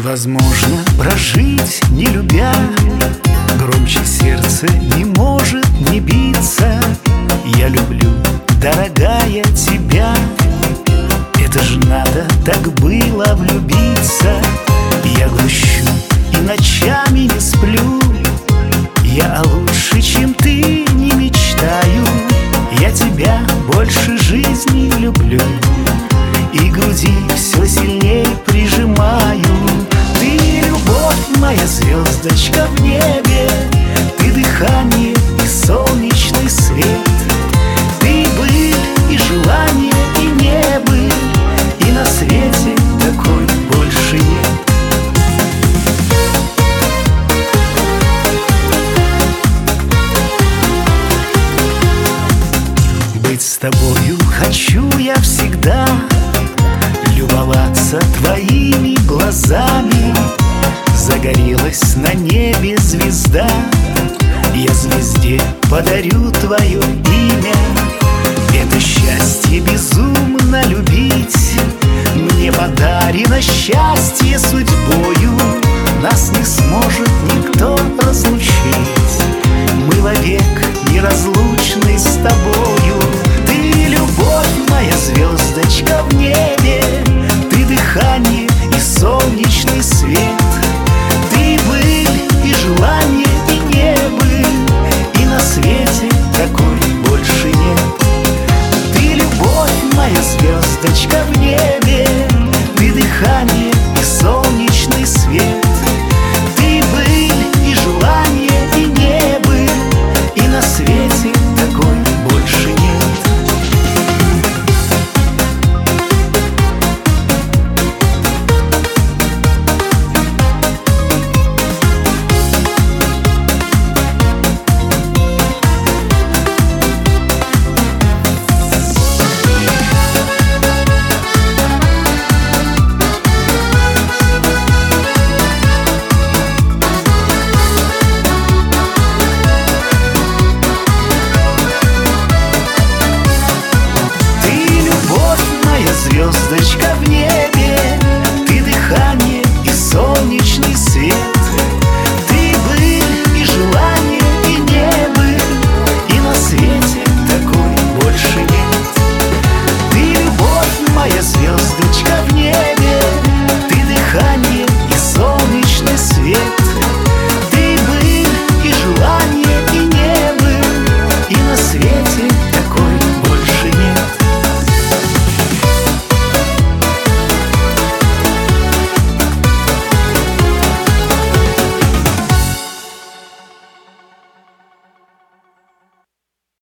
Невозможно прожить, не любя, громче сердце не может не биться. Я люблю, дорогая, тебя. Это же надо так было влюбиться. Я грущу и ночами не сплю. Я о лучше, чем ты, не мечтаю. Я тебя больше жизни люблю и груди все сильнее прижимаю. Ты любовь моя, звездочка в небе, ты дыхание и солнечный свет. Ты быль и желание, и небо, и на свете такой больше нет. Быть с тобою хочу я всегда, любоваться твоими глазами. Загорелась на небе звезда, я звезде подарю твое имя. Это счастье безумно любить, мне подарено счастье судьбою. Нас не сможет никто разлучить, мы вовек неразлучны с тобою. Ты любовь моя, звездочка в небе,